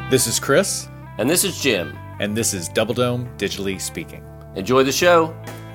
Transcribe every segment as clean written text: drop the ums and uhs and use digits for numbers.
This is Chris. And this is Jim. And this is Double Dome Digitally Speaking. Enjoy the show.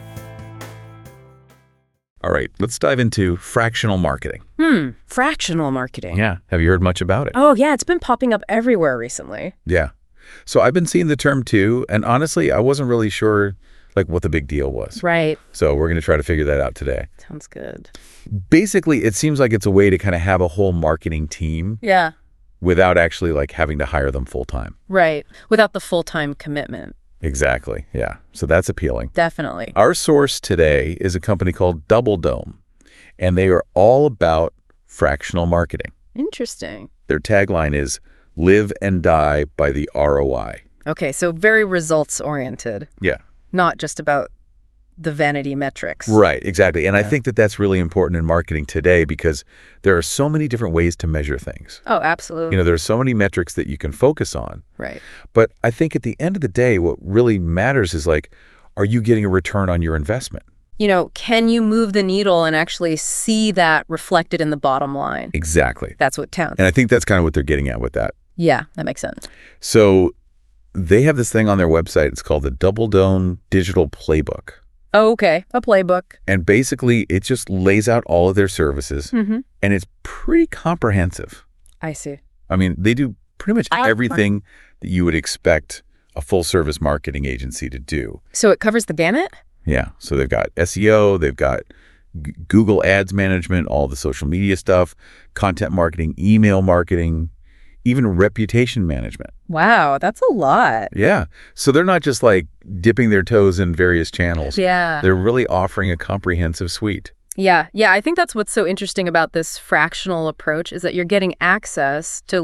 All right, let's dive into fractional marketing. Fractional marketing. Yeah. Have you heard much about it? Oh, yeah, it's been popping up everywhere recently. Yeah. So I've been seeing the term too, and honestly, I wasn't really sure what the big deal was. Right. So we're going to try to figure that out today. Sounds good. Basically, it seems like it's a way to kind of have a whole marketing team Yeah. without actually having to hire them full time. Right. Without the full-time commitment. Exactly. Yeah. So that's appealing. Definitely. Our source today is a company called Double Dome, and they are all about fractional marketing. Interesting. Their tagline is live and die by the ROI. Okay, so very results-oriented, Yeah. not just about the vanity metrics. Right, exactly. And I think that that's really important in marketing today because there are so many different ways to measure things. Oh, absolutely. There are so many metrics that you can focus on. Right. But I think at the end of the day, what really matters is are you getting a return on your investment? Can you move the needle and actually see that reflected in the bottom line? Exactly. That's what counts. And I think that's kind of what they're getting at with that. Yeah, that makes sense. So they have this thing on their website. It's called the Double Dome Digital Playbook. Oh, okay. A playbook. And basically, it just lays out all of their services, and it's pretty comprehensive. I see. I mean, they do pretty much everything that you would expect a full-service marketing agency to do. So it covers the gamut? Yeah. So they've got SEO, they've got Google Ads management, all the social media stuff, content marketing, email marketing, even reputation management. Wow, that's a lot. Yeah. So they're not just dipping their toes in various channels. Yeah. They're really offering a comprehensive suite. Yeah. I think that's what's so interesting about this fractional approach is that you're getting access to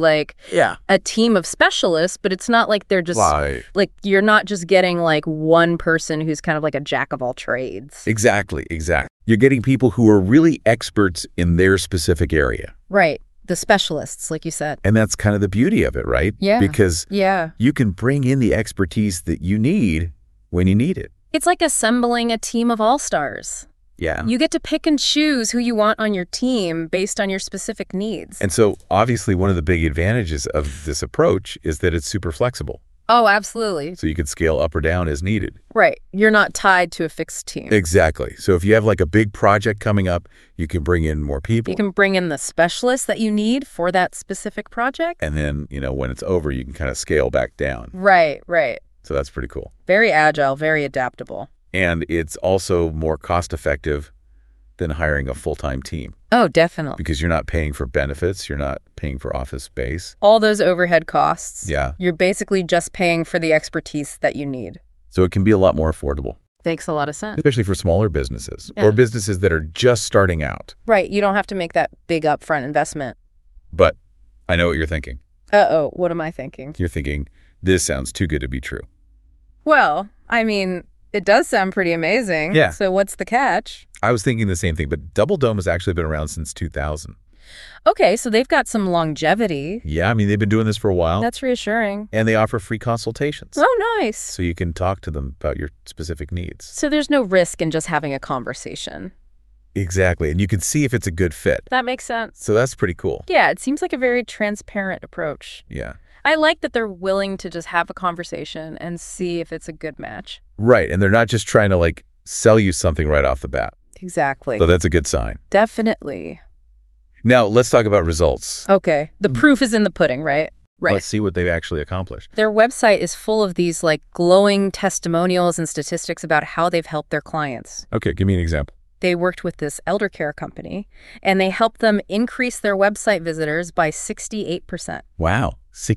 a team of specialists, but it's not like they're just you're not just getting one person who's kind of like a jack of all trades. Exactly. You're getting people who are really experts in their specific area. Right. The specialists, like you said. And that's kind of the beauty of it, right? Yeah. Because you can bring in the expertise that you need when you need it. It's like assembling a team of all-stars. Yeah. You get to pick and choose who you want on your team based on your specific needs. And so obviously one of the big advantages of this approach is that it's super flexible. Oh, absolutely. So you can scale up or down as needed. Right. You're not tied to a fixed team. Exactly. So if you have a big project coming up, you can bring in more people. You can bring in the specialists that you need for that specific project. And then, when it's over, you can kind of scale back down. Right. So that's pretty cool. Very agile, very adaptable. And it's also more cost effective than hiring a full-time team. Oh, definitely. Because you're not paying for benefits. You're not paying for office space. All those overhead costs. Yeah. You're basically just paying for the expertise that you need. So it can be a lot more affordable. Makes a lot of sense. Especially for smaller businesses Yeah. or businesses that are just starting out. Right. You don't have to make that big upfront investment. But I know what you're thinking. Uh-oh. What am I thinking? You're thinking, this sounds too good to be true. Well, I mean, it does sound pretty amazing. Yeah. So what's the catch? I was thinking the same thing, but Double Dome has actually been around since 2000. Okay, so they've got some longevity. Yeah, I mean, they've been doing this for a while. That's reassuring. And they offer free consultations. Oh, nice. So you can talk to them about your specific needs. So there's no risk in just having a conversation. Exactly. And you can see if it's a good fit. That makes sense. So that's pretty cool. Yeah, it seems like a very transparent approach. Yeah. I like that they're willing to just have a conversation and see if it's a good match. Right. And they're not just trying to sell you something right off the bat. Exactly. So that's a good sign. Definitely. Now, let's talk about results. Okay. The proof is in the pudding, right? Right. Let's see what they've actually accomplished. Their website is full of these glowing testimonials and statistics about how they've helped their clients. Okay, give me an example. They worked with this elder care company, and they helped them increase their website visitors by 68%. Wow,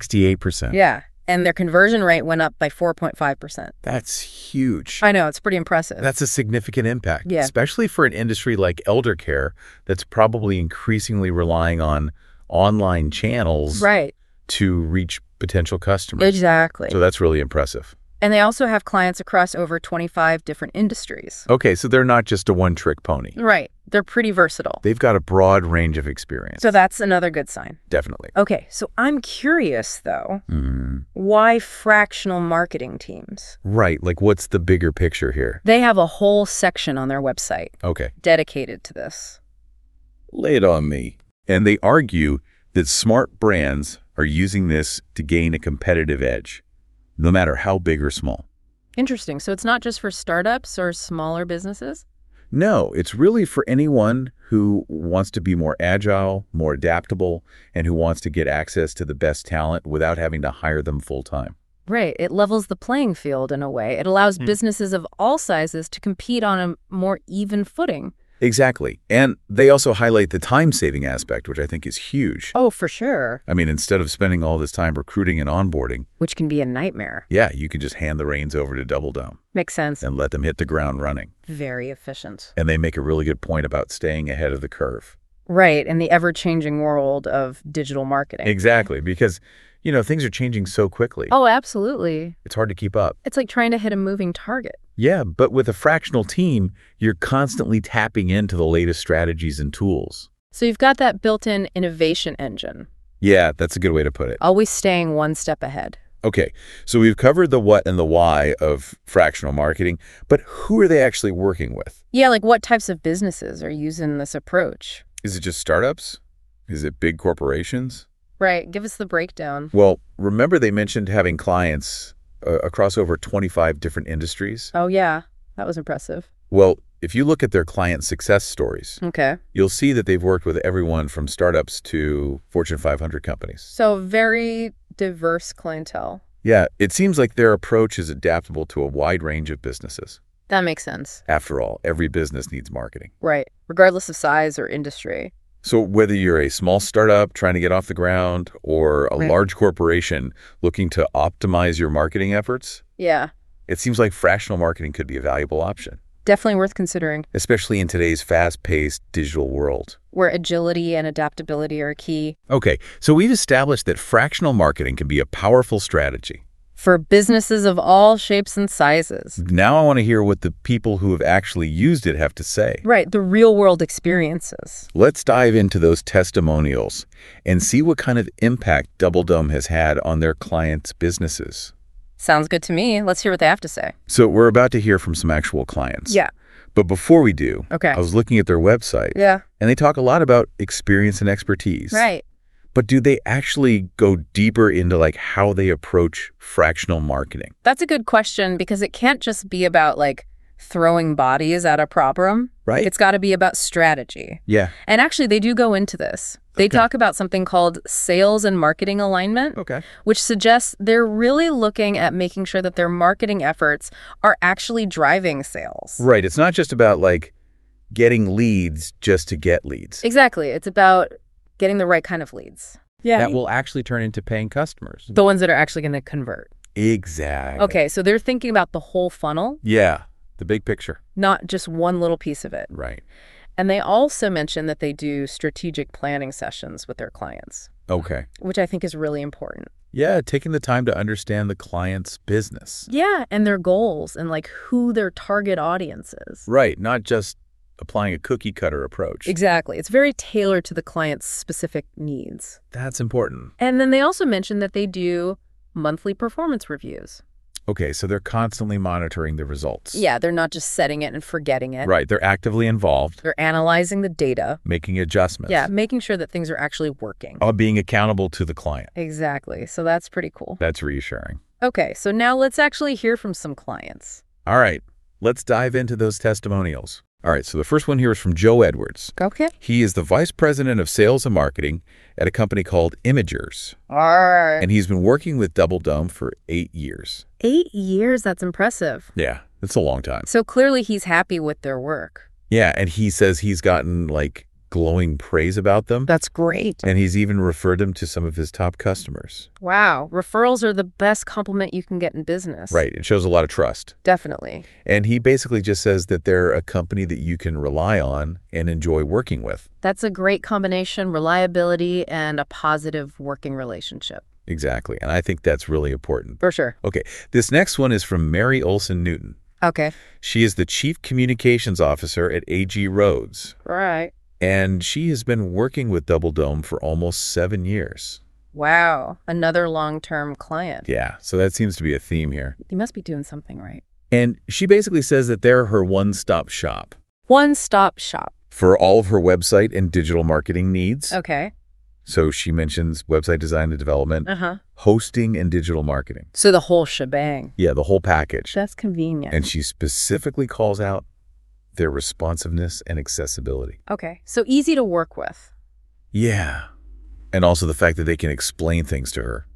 68%. Yeah, and their conversion rate went up by 4.5%. That's huge. I know, it's pretty impressive. That's a significant impact, Yeah. especially for an industry like elder care that's probably increasingly relying on online channels Right. to reach potential customers. Exactly. So that's really impressive. And they also have clients across over 25 different industries. Okay, so they're not just a one-trick pony. Right. They're pretty versatile. They've got a broad range of experience. So that's another good sign. Definitely. Okay, so I'm curious, though, why fractional marketing teams? Right, what's the bigger picture here? They have a whole section on their website Okay. dedicated to this. Lay it on me. And they argue that smart brands are using this to gain a competitive edge, no matter how big or small. Interesting. So it's not just for startups or smaller businesses? No, it's really for anyone who wants to be more agile, more adaptable, and who wants to get access to the best talent without having to hire them full-time. Right. It levels the playing field in a way. It allows businesses of all sizes to compete on a more even footing. Exactly. And they also highlight the time-saving aspect, which I think is huge. Oh, for sure. I mean, instead of spending all this time recruiting and onboarding, which can be a nightmare. Yeah, you can just hand the reins over to DoubleDome. Makes sense. And let them hit the ground running. Very efficient. And they make a really good point about staying ahead of the curve. Right, in the ever-changing world of digital marketing. Exactly, because, things are changing so quickly. Oh, absolutely. It's hard to keep up. It's like trying to hit a moving target. Yeah, but with a fractional team, you're constantly tapping into the latest strategies and tools. So you've got that built-in innovation engine. Yeah, that's a good way to put it. Always staying one step ahead. Okay, so we've covered the what and the why of fractional marketing, but who are they actually working with? Yeah, like what types of businesses are using this approach? Is it just startups? Is it big corporations? Right, give us the breakdown. Well, remember they mentioned having clients across over 25 different industries? Oh, yeah. That was impressive. Well, if you look at their client success stories, okay, you'll see that they've worked with everyone from startups to Fortune 500 companies. So very diverse clientele. Yeah, it seems like their approach is adaptable to a wide range of businesses. That makes sense. After all, every business needs marketing. Right, regardless of size or industry. So whether you're a small startup trying to get off the ground or a large corporation looking to optimize your marketing efforts, yeah, it seems like fractional marketing could be a valuable option. Definitely worth considering. Especially in today's fast-paced digital world, where agility and adaptability are key. Okay, so we've established that fractional marketing can be a powerful strategy. For businesses of all shapes and sizes. Now I want to hear what the people who have actually used it have to say. Right, the real-world experiences. Let's dive into those testimonials and see what kind of impact DoubleDome has had on their clients' businesses. Sounds good to me. Let's hear what they have to say. So we're about to hear from some actual clients. Yeah. But before we do, okay, I was looking at their website. Yeah. And they talk a lot about experience and expertise. Right. But do they actually go deeper into how they approach fractional marketing? That's a good question because it can't just be about throwing bodies at a problem. Right. It's got to be about strategy. Yeah. And actually they do go into this. They talk about something called sales and marketing alignment, which suggests they're really looking at making sure that their marketing efforts are actually driving sales. Right. It's not just about getting leads just to get leads. Exactly. It's about getting the right kind of leads. Yeah. That will actually turn into paying customers. The ones that are actually going to convert. Exactly. Okay, so they're thinking about the whole funnel. Yeah, the big picture. Not just one little piece of it. Right. And they also mention that they do strategic planning sessions with their clients. Okay. Which I think is really important. Yeah, taking the time to understand the client's business. Yeah, and their goals and who their target audience is. Right, not just applying a cookie-cutter approach. Exactly. It's very tailored to the client's specific needs. That's important. And then they also mentioned that they do monthly performance reviews. Okay, so they're constantly monitoring the results. Yeah, they're not just setting it and forgetting it. Right, they're actively involved. They're analyzing the data. Making adjustments. Yeah, making sure that things are actually working. Being accountable to the client. Exactly. So that's pretty cool. That's reassuring. Okay, so now let's actually hear from some clients. All right, let's dive into those testimonials. All right, so the first one here is from Joe Edwards. Okay. He is the vice president of sales and marketing at a company called Imagers. All right. And he's been working with DoubleDome for 8 years. 8 years? That's impressive. Yeah, that's a long time. So clearly he's happy with their work. Yeah, and he says he's gotten glowing praise about them. That's great. And he's even referred them to some of his top customers. Wow. Referrals are the best compliment you can get in business. Right. It shows a lot of trust. Definitely. And he basically just says that they're a company that you can rely on and enjoy working with. That's a great combination, reliability and a positive working relationship. Exactly. And I think that's really important. For sure. Okay. This next one is from Mary Olson Newton. Okay. She is the Chief Communications Officer at AG Rhodes. Right. And she has been working with DoubleDome for almost 7 years. Wow. Another long-term client. Yeah, so that seems to be a theme here. You must be doing something right. And she basically says that they're her one-stop shop. One-stop shop. For all of her website and digital marketing needs. Okay. So she mentions website design and development, hosting and digital marketing. So the whole shebang. Yeah, the whole package. That's convenient. And she specifically calls out their responsiveness and accessibility. Okay, so easy to work with. Yeah. And also the fact that they can explain things to her.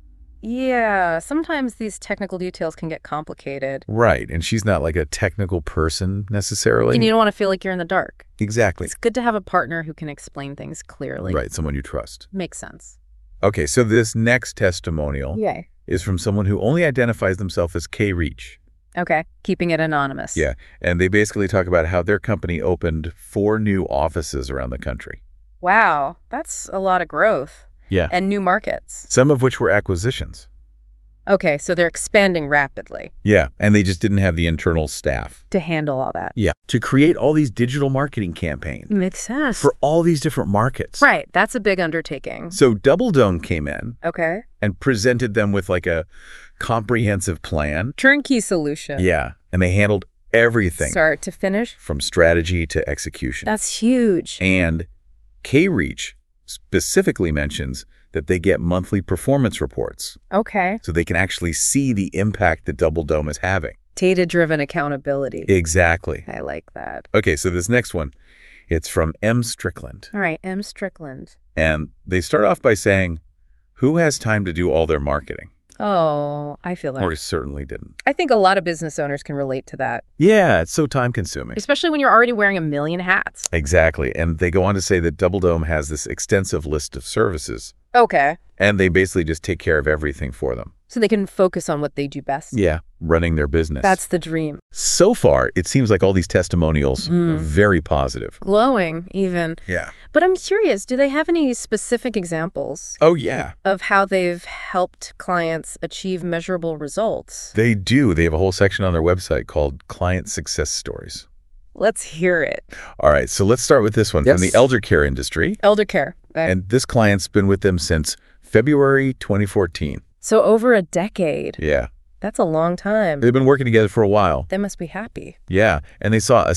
Yeah, sometimes these technical details can get complicated. Right, and she's not like a technical person necessarily. And you don't want to feel like you're in the dark. Exactly. It's good to have a partner who can explain things clearly. Right, someone you trust. Makes sense. Okay, so this next testimonial is from someone who only identifies themselves as K-Reach. Okay, keeping it anonymous. Yeah, and they basically talk about how their company opened 4 new offices around the country. Wow, that's a lot of growth. Yeah. And new markets. Some of which were acquisitions. Okay, so they're expanding rapidly. Yeah, and they just didn't have the internal staff to handle all that. Yeah, to create all these digital marketing campaigns. Makes sense. For all these different markets. Right, that's a big undertaking. So Double Dome came in. Okay. And presented them with like a comprehensive plan. Turnkey solution. Yeah, and they handled everything. Start to finish. From strategy to execution. That's huge. And K-Reach specifically mentions that they get monthly performance reports. Okay. So they can actually see the impact that Double Dome is having. Data-driven accountability. Exactly. I like that. Okay, so this next one, it's from M. Strickland. All right, M. Strickland. And they start off by saying, who has time to do all their marketing? Oh, I feel that. Or certainly didn't. I think a lot of business owners can relate to that. Yeah, it's so time-consuming. Especially when you're already wearing a million hats. Exactly. And they go on to say that Double Dome has this extensive list of services. Okay. And they basically just take care of everything for them. So they can focus on what they do best. Yeah, running their business. That's the dream. So far, it seems like all these testimonials are very positive. Glowing, even. Yeah. But I'm curious, do they have any specific examples? Oh, yeah. Of how they've helped clients achieve measurable results? They do. They have a whole section on their website called Client Success Stories. Let's hear it. All right, so let's start with this one from the elder care industry. Elder care. Okay. And this client's been with them since February 2014. So over a decade. Yeah. That's a long time. They've been working together for a while. They must be happy. Yeah, and they saw a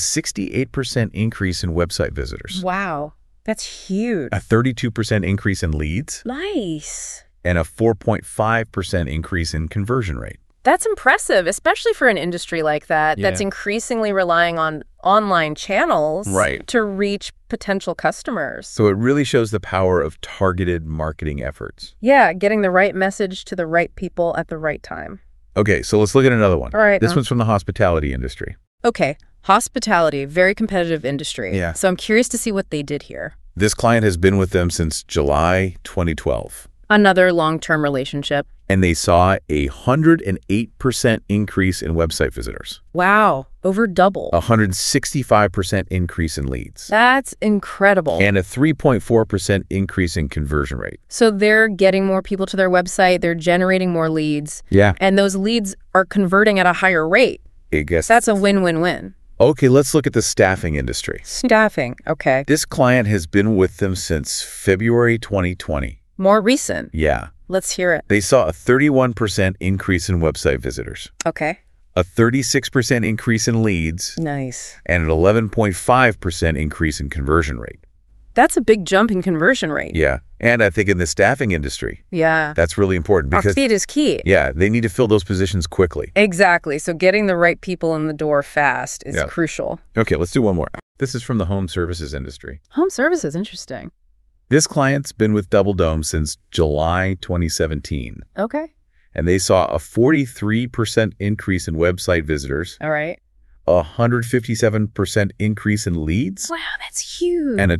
68% increase in website visitors. Wow, that's huge. A 32% increase in leads. Nice. And a 4.5% increase in conversion rate. That's impressive, especially for an industry like that that's increasingly relying on online channels to reach potential customers. So it really shows the power of targeted marketing efforts. Yeah, getting the right message to the right people at the right time. Okay, so let's look at another one. All right. This one's from the hospitality industry. Okay, hospitality, very competitive industry. Yeah. So I'm curious to see what they did here. This client has been with them since July 2012. Another long-term relationship. And they saw a 108% increase in website visitors. Wow, over double. 165% increase in leads. That's incredible. And a 3.4% increase in conversion rate. So they're getting more people to their website, they're generating more leads. Yeah. And those leads are converting at a higher rate. I guess that's a win-win-win. Okay, let's look at the staffing industry. Staffing, okay. This client has been with them since February 2020. More recent. Yeah. Let's hear it. They saw a 31% increase in website visitors. Okay. A 36% increase in leads. Nice. And an 11.5% increase in conversion rate. That's a big jump in conversion rate. Yeah. And I think in the staffing industry, that's really important because speed is key. Yeah, they need to fill those positions quickly. Exactly. So getting the right people in the door fast is crucial. Okay, let's do one more. This is from the home services industry. Home services, interesting. This client's been with Double Dome since July 2017. Okay. And they saw a 43% increase in website visitors. All right. A 157% increase in leads. Wow, that's huge. And a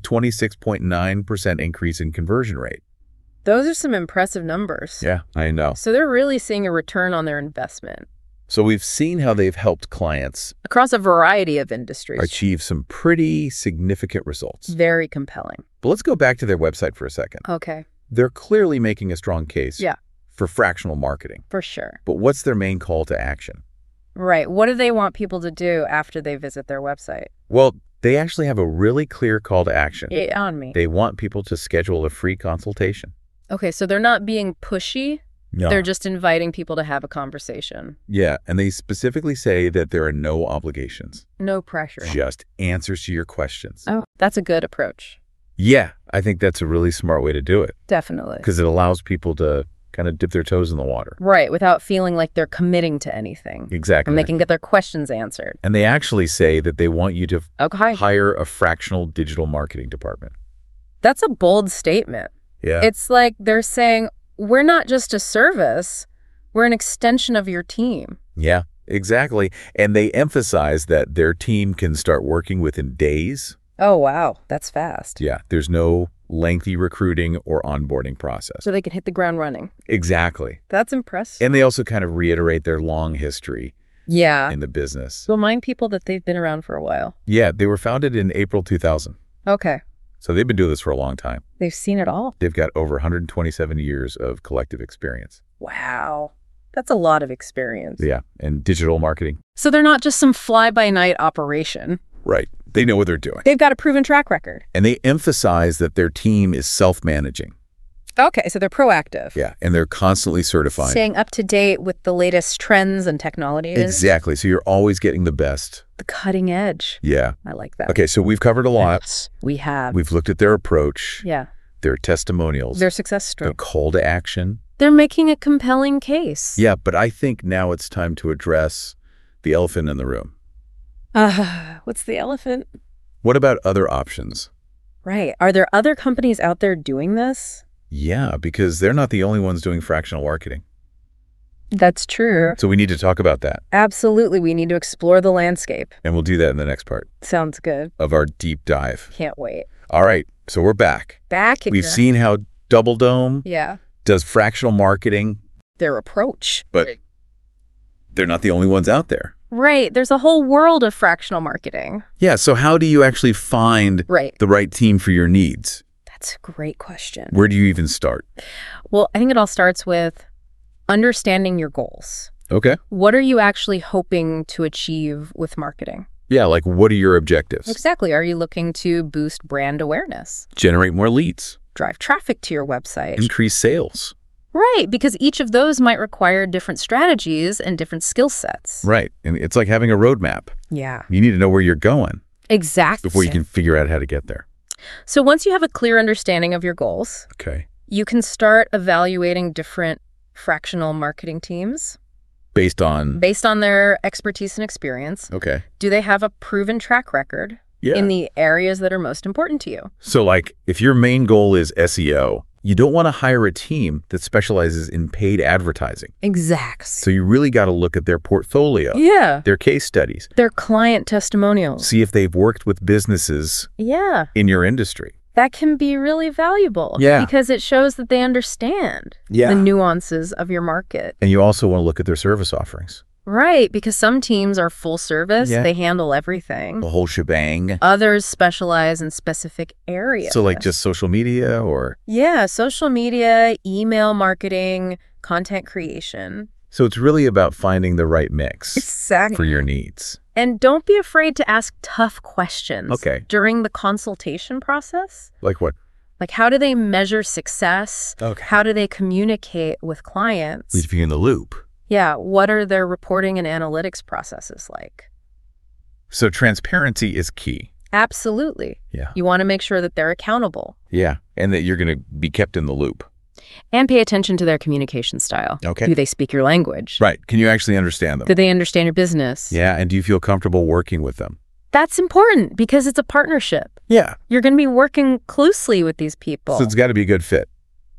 26.9% increase in conversion rate. Those are some impressive numbers. Yeah, I know. So they're really seeing a return on their investment. So we've seen how they've helped clients across a variety of industries achieve some pretty significant results. Very compelling. But let's go back to their website for a second. Okay. They're clearly making a strong case for fractional marketing. For sure. But what's their main call to action? Right. What do they want people to do after they visit their website? Well, they actually have a really clear call to action. On me. They want people to schedule a free consultation. Okay, so they're not being pushy. No. They're just inviting people to have a conversation. Yeah, and they specifically say that there are no obligations. No pressure. Just answers to your questions. Oh, that's a good approach. Yeah, I think that's a really smart way to do it Definitely. because it allows people to kind of dip their toes in the water. Right, without feeling like they're committing to anything. Exactly. And they can get their questions answered. And they actually say that they want you to Okay. hire a fractional digital marketing department. That's a bold statement. Yeah. It's like they're saying, we're not just a service, we're an extension of your team. Yeah, exactly. And they emphasize that their team can start working within days. Oh, wow. That's fast. Yeah, there's no lengthy recruiting or onboarding process. So they can hit the ground running. Exactly. That's impressive. And they also kind of reiterate their long history Yeah. in the business. Remind people that they've been around for a while. Yeah, they were founded in April 2000. Okay. So they've been doing this for a long time. They've seen it all. They've got over 127 years of collective experience. Wow. That's a lot of experience. Yeah, and digital marketing. So they're not just some fly-by-night operation. Right. They know what they're doing. They've got a proven track record. And they emphasize that their team is self-managing. Okay, so they're proactive. Yeah, and they're constantly certifying. Staying up to date with the latest trends and technologies. Exactly. So you're always getting the best. The cutting edge. Yeah. I like that. Okay, so we've covered a lot. Yes, we have. We've looked at their approach, Yeah. their testimonials, Their success the story. call to action. They're making a compelling case. Yeah, but I think now it's time to address the elephant in the room. What's the elephant? What about other options? Right. Are there other companies out there doing this? Yeah, because they're not the only ones doing fractional marketing. That's true. So we need to talk about that. Absolutely. We need to explore the landscape. And we'll do that in the next part Sounds good. of our deep dive. Can't wait. All right, so we're back. Back We've again. seen how Double Dome Yeah. does fractional marketing, Their approach. but they're not the only ones out there. Right. There's a whole world of fractional marketing. Yeah, so how do you actually find Right. the right team for your needs? That's a great question. Where do you even start? Well, I think it all starts with understanding your goals. Okay. What are you actually hoping to achieve with marketing? Yeah, like what are your objectives? Exactly. Are you looking to boost brand awareness, Generate more leads, drive traffic to your website? increase sales. Right, because each of those might require different strategies and different skill sets. Right. And it's like having a roadmap. Yeah. You need to know where you're going Exactly. before you can figure out how to get there. So once you have a clear understanding of your goals, Okay. you can start evaluating different fractional marketing teams Based on... based on their expertise and experience. Okay. Do they have a proven track record Yeah. in the areas that are most important to you? So like if your main goal is SEO, you don't want to hire a team that specializes in paid advertising. Exactly. So you really got to look at their portfolio, Yeah. their case studies, Their client testimonials. see if they've worked with businesses Yeah. in your industry. That can be really valuable. Yeah. Because it shows that they understand the nuances of your market. And you also want to look at their service offerings, Right. Because some teams are full service. Yeah. They handle everything. the whole shebang. Others specialize in specific areas. So like just social media or... Yeah, social media, email marketing, content creation. So it's really about finding the right mix Exactly. for your needs. And don't be afraid to ask tough questions Okay. during the consultation process. Like what? Like, how do they measure success? Okay. How do they communicate with clients? If you're in the loop. Yeah, what are their reporting and analytics processes like? So transparency is key. Absolutely. Yeah. You want to make sure that they're accountable Yeah. And that you're going to be kept in the loop. and pay attention to their communication style. Okay. Do they speak your language? Right. Can you actually understand them? Do they understand your business? Yeah. And do you feel comfortable working with them? That's important because it's a partnership. Yeah. You're going to be working closely with these people. So it's got to be a good fit.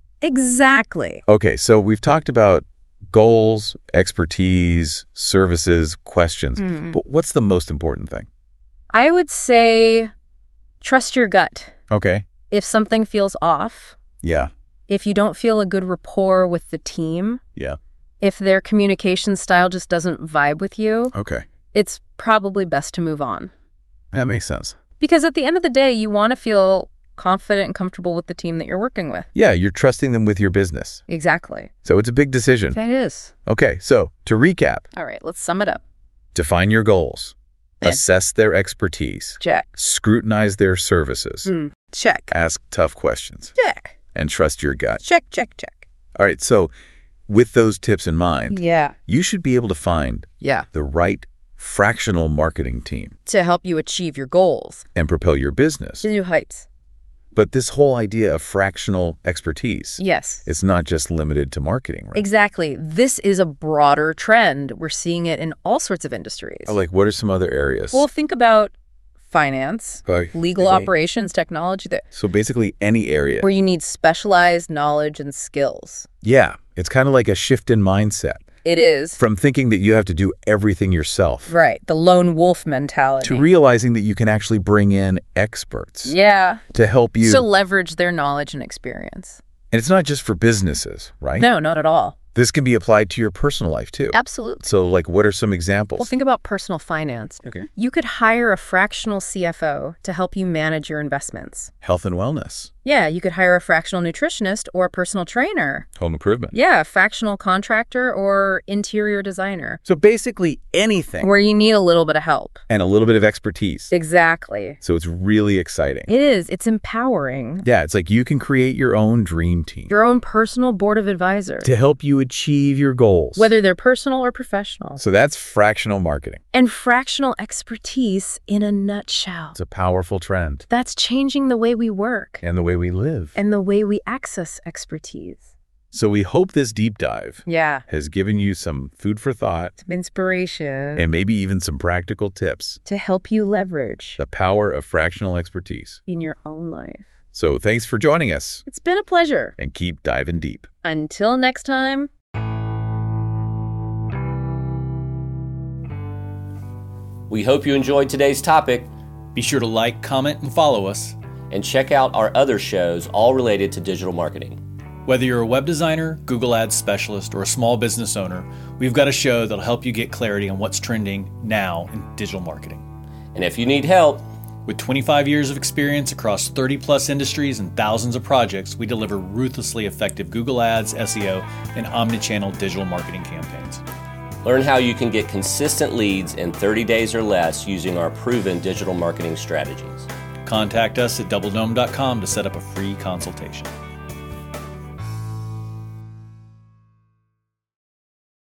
Exactly. Okay. So we've talked about goals, expertise, services, questions. But what's the most important thing? I would say trust your gut. Okay. If something feels off, Yeah. if you don't feel a good rapport with the team, Yeah. if their communication style just doesn't vibe with you, Okay. it's probably best to move on. That makes sense. Because at the end of the day, you want to feel confident and comfortable with the team that you're working with. Yeah. You're trusting them with your business. Exactly. So it's a big decision. That is. Okay. So to recap, All right, let's sum it up. define your goals, Yeah. assess their expertise, Check. scrutinize their services, Check. ask tough questions, Check. and trust your gut. Check, check, check. All right. So with those tips in mind, Yeah. you should be able to find Yeah. the right fractional marketing team To help you achieve your goals. and propel your business. To new heights. But this whole idea of fractional expertise, Yes. it's not just limited to marketing, right? Exactly. This is a broader trend. We're seeing it in all sorts of industries. Like, what are some other areas? Well, think about finance, Like, legal operations, technology, so basically any area. where you need specialized knowledge and skills. Yeah, it's kind of like a shift in mindset It is. from thinking that you have to do everything yourself Right. The lone wolf mentality. to realizing that you can actually bring in experts Yeah. to help you. To leverage their knowledge and experience. And it's not just for businesses, right? No, not at all. This can be applied to your personal life too. Absolutely. So, like, what are some examples? Well, think about personal finance. Okay. You could hire a fractional CFO to help you manage your investments. Health and wellness, Yeah, you could hire a fractional nutritionist or a personal trainer. home improvement. Yeah, a fractional contractor or interior designer, So basically anything where you need a little bit of help. and a little bit of expertise. Exactly. So it's really exciting. It is. It's empowering. Yeah, it's like you can create your own dream team Your own personal board of advisors, to help you achieve your goals. whether they're personal or professional. So that's fractional marketing. And fractional expertise in a nutshell. It's a powerful trend That's changing the way we work and the way we live. and the way we access expertise. So we hope this deep dive Yeah. has given you some food for thought Some inspiration and maybe even some practical tips, to help you leverage the power of fractional expertise. in your own life. So thanks for joining us It's been a pleasure. and keep diving deep. Until next time. We hope you enjoyed today's topic, Be sure to like, comment, and follow us. and check out our other shows all related to digital marketing. Whether you're a web designer, Google Ads specialist, or a small business owner, we've got a show that'll help you get clarity on what's trending now in digital marketing. And if you need help, With 25 years of experience across 30-plus industries and thousands of projects, we deliver ruthlessly effective Google Ads, SEO, and omnichannel digital marketing campaigns. learn how you can get consistent leads in 30 days or less using our proven digital marketing strategies. Contact us at doubledome.com to set up a free consultation.